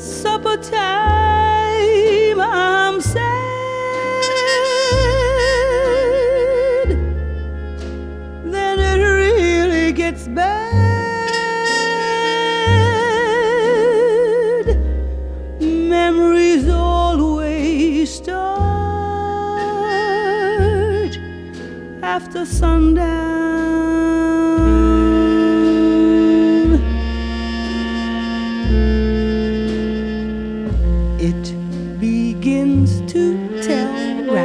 supper time I'm sad, then it really gets bad. Memories always start after sundown. It begins to tell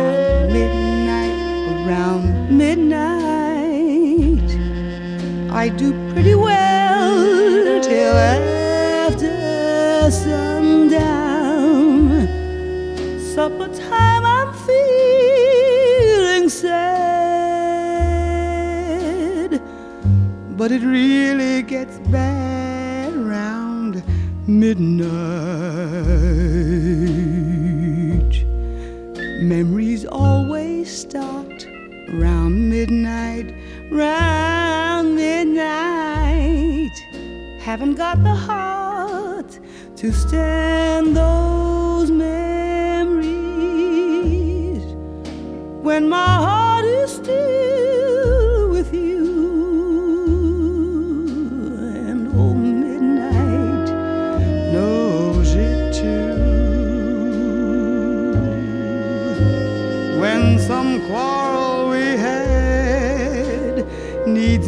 around midnight. I do pretty well till after sundown. Supper time I'm feeling sad, but it really gets bad around midnight. Memories always start round midnight, round midnight. Haven't got the heart to stand those memories when my heart is still with you. And oh, midnight knows it too. When some quarrel we had needs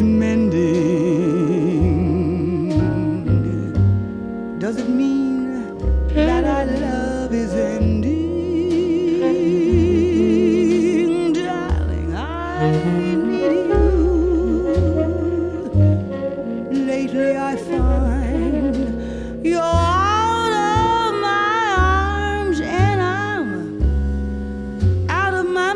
mending, does it mean that our love is ending? Darling, I need you. Lately I find you're out of my arms and I'm out of my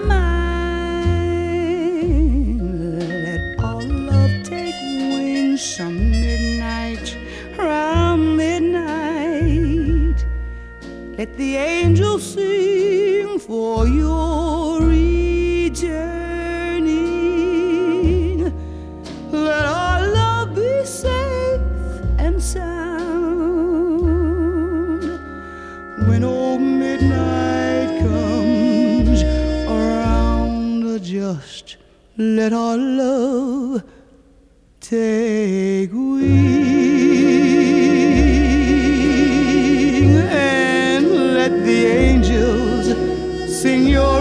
mind. Let our love take wings some midnight, round midnight. Let the angels sing for your returning. Let our love be safe and sound. When old midnight comes around, just let our love take wing and let the angels sing your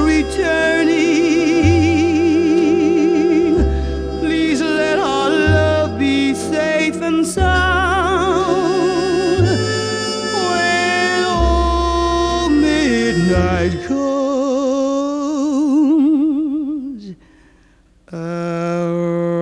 returning. Please let our love be safe and sound. When old midnight comes around.